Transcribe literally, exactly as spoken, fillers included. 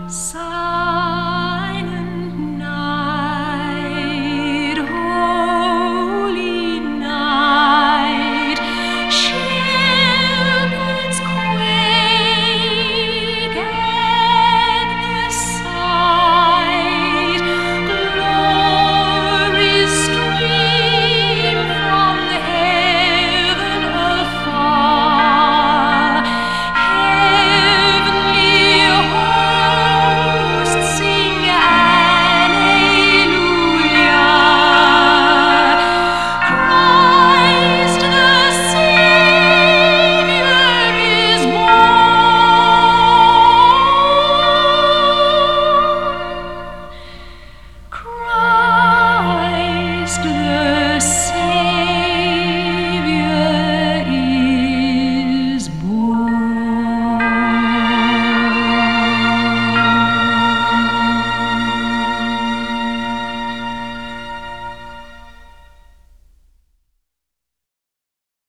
Silent night, holy night, shepherds quake at the sight, glories stream from heaven afar, heavenly hosts sing Alleluia. Christ the Savior is born. Christ the